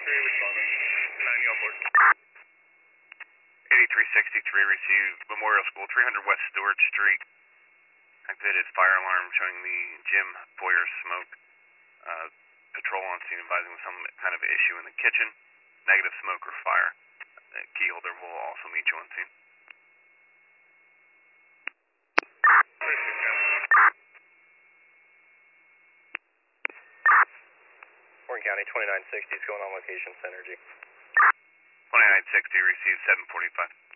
on board. 8363 received Memorial School, 300 West Stewart Street. Activated fire alarm showing the gym foyer smoke. Patrol on scene advising some kind of issue in the kitchen. Negative smoke or fire. Key holder will also meet you on scene. Warren County 2960 is going on location, Synergy. 2960 received 745.